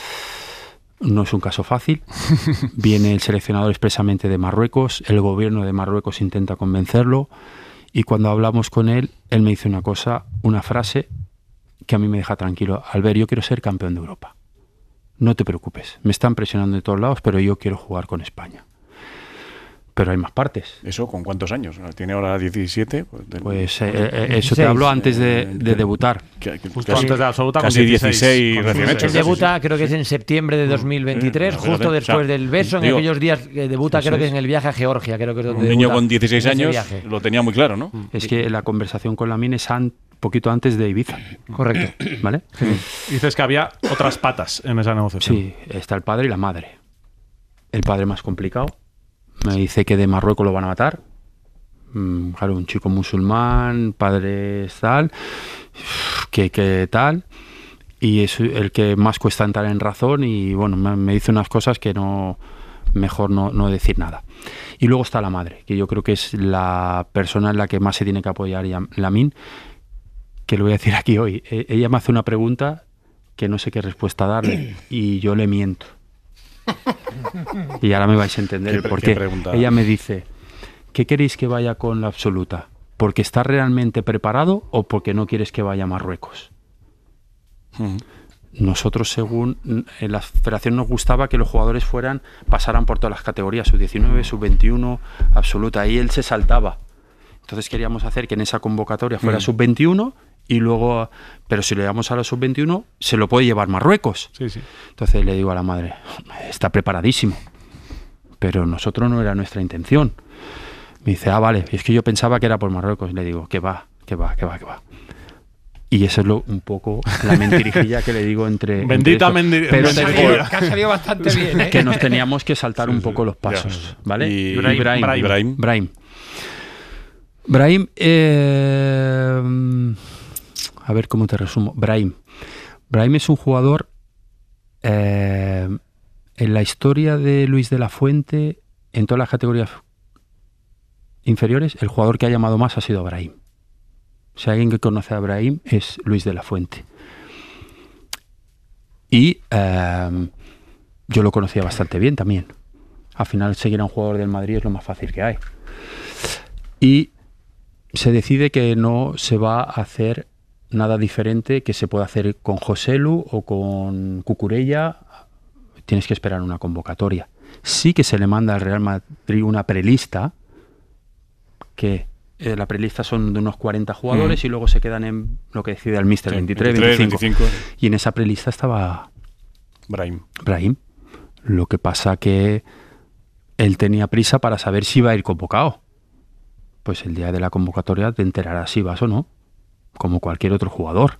No es un caso fácil. Viene el seleccionador expresamente de Marruecos, el gobierno de Marruecos intenta convencerlo, y cuando hablamos con él, él me dice una cosa, una frase que a mí me deja tranquilo: Albert, yo quiero ser campeón de Europa. No te preocupes, me están presionando de todos lados, pero yo quiero jugar con España. Pero hay más partes. ¿Eso con cuántos años? ¿Tiene ahora diecisiete? Pues, del... pues eh, eh, eso te hablo antes de, de debutar. Que, que, justo casi, antes de absoluta, casi dieciséis recién hechos. Él debuta, creo que es en septiembre de dos mil veintitrés, mm, justo después o sea, del beso. En digo, aquellos días que debuta, creo que es en el viaje a Georgia. Creo que es donde un niño con dieciséis años lo tenía muy claro, ¿no? Es que la conversación con Lamine es un poquito antes de Ibiza. Correcto. ¿Vale? Sí. Dices que había otras patas en esa negociación. Sí, está el padre y la madre. El padre más complicado. Me dice que de Marruecos lo van a matar. Mm, claro, un chico musulmán, padre tal, que, que tal. Y es el que más cuesta entrar en razón, y bueno, me, me dice unas cosas que no, mejor no, no decir nada. Y luego está la madre, que yo creo que es la persona en la que más se tiene que apoyar, Lamine, que lo voy a decir aquí hoy. E- ella me hace una pregunta que no sé qué respuesta darle, y yo le miento. Y ahora me vais a entender el porqué. Ella me dice: ¿qué queréis que vaya con la absoluta? ¿Porque está realmente preparado o porque no quieres que vaya a Marruecos? Uh-huh. Nosotros, según en la federación, nos gustaba que los jugadores fueran, pasaran por todas las categorías, sub diecinueve, sub veintiuno, absoluta, y él se saltaba. Entonces queríamos hacer que en esa convocatoria fuera uh-huh. sub veintiuno, y luego, pero si le damos a la sub veintiuno, se lo puede llevar Marruecos. Sí, sí. Entonces le digo a la madre: está preparadísimo, pero nosotros no era nuestra intención. Me dice: ah, vale, es que yo pensaba que era por Marruecos. Y le digo: que va, que va, que va, que va. Y eso es lo, un poco la mentirijilla que le digo entre... Bendita mentirija. Que ha salido bastante bien, ¿eh? Que nos teníamos que saltar sí, un poco sí, los pasos, ya. ¿Vale? Y Brahim. Brahim. Brahim. Brahim. Brahim. Brahim eh, a ver cómo te resumo. Brahim. Brahim es un jugador eh, en la historia de Luis de la Fuente, en todas las categorías inferiores, el jugador que ha llamado más ha sido Brahim. Si alguien que conoce a Brahim es Luis de la Fuente. Y eh, yo lo conocía bastante bien también. Al final, seguir a un jugador del Madrid es lo más fácil que hay. Y se decide que no se va a hacer nada diferente que se pueda hacer con Joselu o con Cucurella. Tienes que esperar una convocatoria. Sí que se le manda al Real Madrid una prelista, que eh, la prelista son de unos cuarenta jugadores, mm. y luego se quedan en lo que decide el míster, sí, veintitrés, veinticinco. veinticinco. Y en esa prelista estaba Brahim. Brahim. Lo que pasa que él tenía prisa para saber si iba a ir convocado. Pues el día de la convocatoria te enterarás si vas o no, como cualquier otro jugador.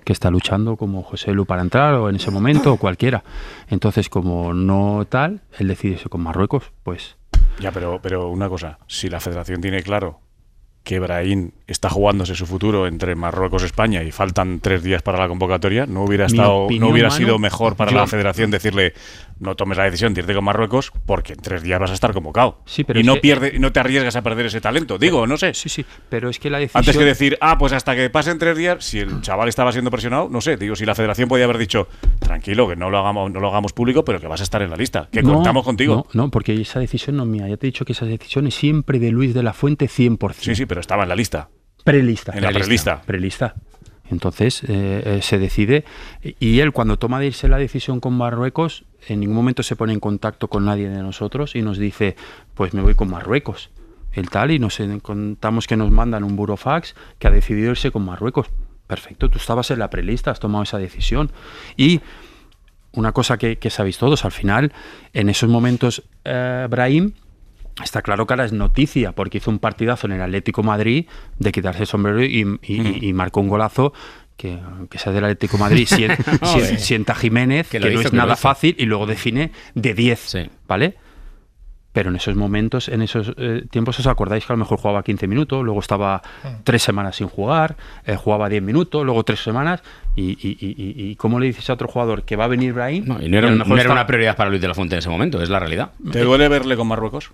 que está luchando como José Lu para entrar o en ese momento o cualquiera. Entonces, como no tal, él decide irse con Marruecos, pues... Ya, pero, pero una cosa, si la federación tiene claro que Brahim está jugándose su futuro entre Marruecos y España y faltan tres días para la convocatoria, ¿no hubiera Mi estado, opinión, no hubiera Manu, sido mejor para yo- la federación decirle no tomes la decisión de irte con Marruecos porque en tres días vas a estar convocado? Sí, pero y es no que- pierde, y no te arriesgas a perder ese talento, digo, no sé. Sí, sí, pero es que la decisión... Antes que decir, ah, pues hasta que pasen tres días, si el chaval estaba siendo presionado, no sé, digo, si la federación podía haber dicho, tranquilo, que no lo hagamos, no lo hagamos público, pero que vas a estar en la lista, que No, contamos contigo. No, no, porque esa decisión no es mía. Ya te he dicho que esa decisión es siempre de Luis de la Fuente cien por ciento. Sí, sí, pero estaba en la lista. Prelista. En la prelista. Prelista. Entonces eh, eh, se decide y él cuando toma de irse la decisión con Marruecos en ningún momento se pone en contacto con nadie de nosotros y nos dice pues me voy con Marruecos el tal y nos eh, contamos que nos mandan un burofax que ha decidido irse con Marruecos. Perfecto, tú estabas en la prelista, has tomado esa decisión. Y una cosa que, que sabéis todos, al final en esos momentos eh, Brahim está claro que ahora es noticia porque hizo un partidazo en el Atlético Madrid de quitarse el sombrero y, y- Mm. y marcó un golazo que, que sea del Atlético de Madrid, sien- sien- sienta Jiménez, que, Que lo no hizo, es que lo nada hizo. fácil y luego define de diez, Sí. ¿vale? Pero en esos momentos, en esos eh, tiempos, os acordáis que a lo mejor jugaba quince minutos, luego estaba tres semanas sin jugar, eh, jugaba diez minutos, luego tres semanas, y, y, y, y- y ¿cómo le dices a otro jugador que va a venir Brahim? No, y no era, Y a lo un- mejor no era está- una prioridad para Luis de la Fuente en ese momento, es la realidad. ¿Te duele verle con Marruecos?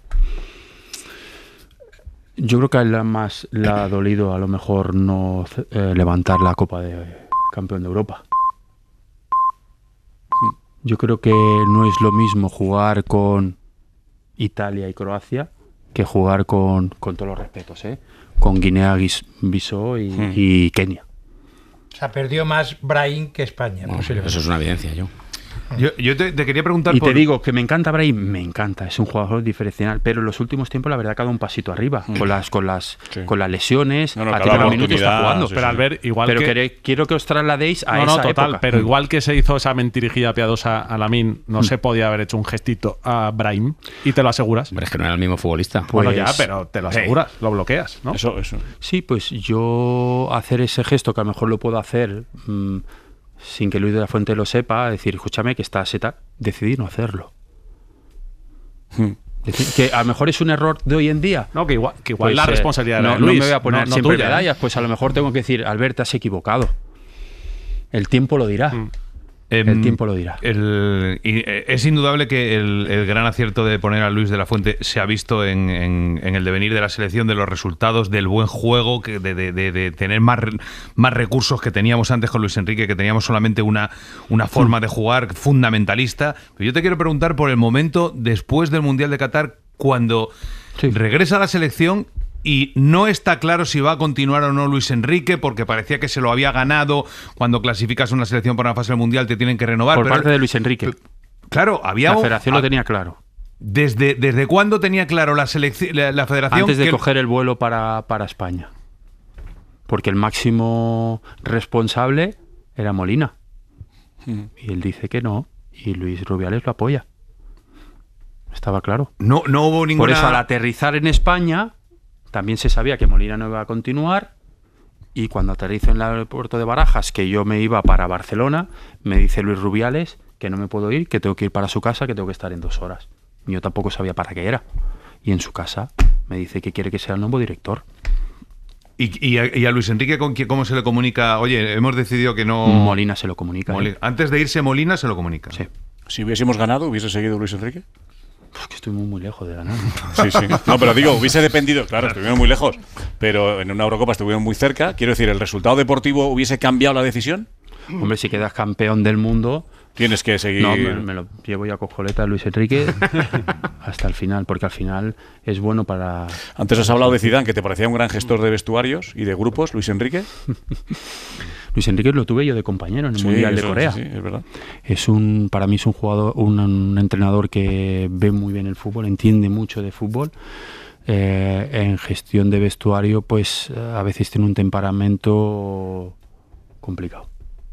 Yo creo que a él la más le ha dolido a lo mejor no eh, levantar la Copa de Campeón de Europa. Yo creo que no es lo mismo jugar con Italia y Croacia que jugar con, con todos los respetos, ¿eh? Con Guinea-Bissau y, Hmm. y Kenia. O sea, perdió más Brahim que España. Bueno, posiblemente. eso es una evidencia, yo. Yo, yo te, te quería preguntar Y por... te digo que me encanta Brahim, me encanta, es un jugador diferencial, pero en los últimos tiempos la verdad que ha dado un pasito arriba, con las con las Sí. con las lesiones, No, no, ha cada tenido minutos y está oportunidad, jugando. sí, Pero sí. Albert, igual pero que... quere- quiero que os trasladéis a No, no, esa total, época. pero igual que se hizo esa mentirijilla piadosa a Lamine, no se podía haber hecho un gestito a Brahim y te lo aseguras. Hombre, es que no era el mismo futbolista. Pues- Bueno, ya, pero te lo aseguras, lo bloqueas, ¿no? Eso, eso. Sí, pues yo hacer ese gesto que a lo mejor lo puedo hacer mm, sin que Luis de la Fuente lo sepa, decir, escúchame que estás tal, decidí no hacerlo. Hmm. Decir, que a lo mejor es un error de hoy en día. No, que igual, que igual Pues, la eh, responsabilidad no, de Luis. no me voy a poner no- no siempre tuya, ¿eh? medallas, pues a lo mejor tengo que decir, Albert, te has equivocado. El tiempo lo dirá. Mm. Em, El tiempo lo dirá. el- y, eh, es indudable que el, el gran acierto de poner a Luis de la Fuente se ha visto en, en- en el devenir de la selección, de los resultados, del buen juego, que de, de- de- de tener más, re- más recursos que teníamos antes con Luis Enrique, que teníamos solamente una, una forma de jugar fundamentalista. Pero yo te quiero preguntar por el momento después del Mundial de Qatar, cuando Sí. regresa a la selección y no está claro si va a continuar o no Luis Enrique, porque parecía que se lo había ganado. Cuando clasificas una selección para una fase del Mundial te tienen que renovar. Por pero- parte de Luis Enrique. Claro, había... La federación a- lo tenía claro. ¿Desde, ¿Desde cuándo tenía claro la, selecci- la, la federación? Antes de que- coger el vuelo para, para España. Porque el máximo responsable era Molina. Y él dice que no. Y Luis Rubiales lo apoya. Estaba claro. No, no hubo ninguna... Por eso al aterrizar en España, también se sabía que Molina no iba a continuar. Y cuando aterrizo en el aeropuerto de Barajas, que yo me iba para Barcelona, me dice Luis Rubiales que no me puedo ir, que tengo que ir para su casa, que tengo que estar en dos horas. Yo tampoco sabía para qué era. Y en su casa me dice que quiere que sea el nuevo director. ¿Y, y a, y a Luis Enrique con quién- cómo se le comunica? Oye, hemos decidido que no... Molina se lo comunica. Moli- ¿eh? Antes de irse Molina se lo comunica. Sí. Si hubiésemos ganado, ¿hubiese seguido Luis Enrique? Es que estoy muy, muy lejos de ganar. Sí, sí. No, pero digo, hubiese dependido, claro, estuvieron muy lejos, pero en una Eurocopa estuvieron muy cerca. Quiero decir, ¿el resultado deportivo hubiese cambiado la decisión? Hombre, si quedas campeón del mundo, Tienes que seguir... no, me, me lo llevo ya cojoleta a Luis Enrique hasta el final, porque al final es bueno para... Antes has hablado de Zidane, que te parecía un gran gestor de vestuarios y de grupos, Luis Enrique. Luis Enrique lo tuve yo de compañero en el Sí, Mundial de eso, Corea. sí, sí, es verdad. Es un, para mí es un jugador, un, un entrenador que ve muy bien el fútbol, entiende mucho de fútbol. Eh, en gestión de vestuario, pues eh, a veces tiene un temperamento complicado.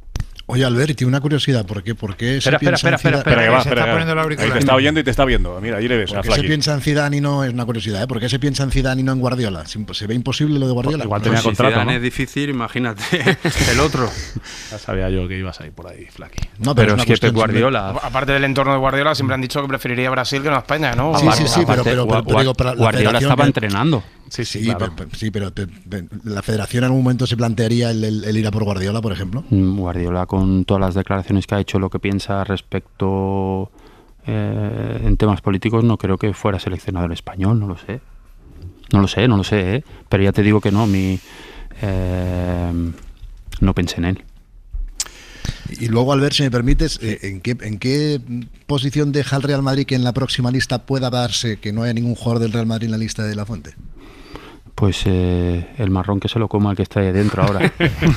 Oye, Albert, tiene una curiosidad. ¿Por qué, por qué espera, se piensa espera, espera, en espera, Zidane? Espera, que va, se espera, está que- poniendo el auricular. ahí te está oyendo y te está viendo. Mira, ahí le ves. a ¿Por qué se Flaki. piensa en Zidane y no es una curiosidad? ¿eh? ¿Por qué se piensa en Zidane y no en Guardiola? ¿Se ve imposible lo de Guardiola? Igual Pues tenía si contrato, Zidane ¿no? es difícil, imagínate el otro. Ya sabía yo que ibas ahí por ahí, Flaki. No, Pero una es que cuestión Pep Guardiola... Aparte del entorno de Guardiola, siempre han dicho que preferiría Brasil que no España, ¿no? Sí, Aparte- sí, sí, pero, Aparte, pero, pero, pero digo, para la Guardiola federación estaba que- entrenando. Sí, sí, Sí, claro. pero, sí, pero te- te- la federación en algún momento se plantearía el, el- el ir a por Guardiola, por ejemplo. Mm, Guardiola, con todas las declaraciones que ha hecho, lo que piensa respecto eh, en temas políticos, no creo que fuera seleccionador español, no lo sé. No lo sé, no lo sé, ¿eh? Pero ya te digo que no, mi, eh, no pensé en él. Y luego, Albert, si me permites, eh, ¿en qué, ¿en qué posición deja el Real Madrid que en la próxima lista pueda darse que no haya ningún jugador del Real Madrid en la lista de La Fuente? Pues eh, el marrón que se lo coma el que está ahí dentro ahora.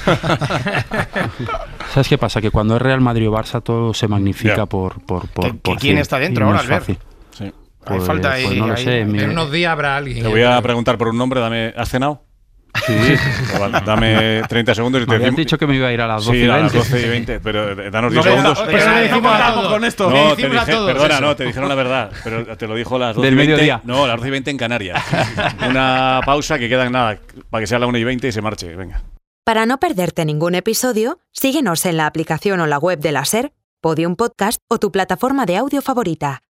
¿Sabes qué pasa? Que cuando es Real Madrid o Barça todo se magnifica Ya. por, por, por, ¿Que- que por quién cien, está y dentro no ahora, es Albert? fácil. Sí. Hay Pues, falta ahí. pues no lo ahí- sé. mi- En unos días habrá alguien. Te voy a preguntar por un nombre. Dame, ¿has cenado? Sí. Vale, dame treinta segundos y Me te habías decimos. dicho que me iba a ir a las doce Sí, y a las veinte. doce y veinte, pero eh, danos No, diez segundos. pero eso le decimos a todos. Con esto. No, Le te decimos a dije, todos perdona, eso. no, te dijeron la verdad, pero te lo dijo a las doce Del y veinte. mediodía. No, a las doce y veinte en Canarias. Una pausa que quedan nada, para que sea la una y veinte y se marche. Venga. Para no perderte ningún episodio, síguenos en la aplicación o la web de la SER, Podium Podcast o tu plataforma de audio favorita.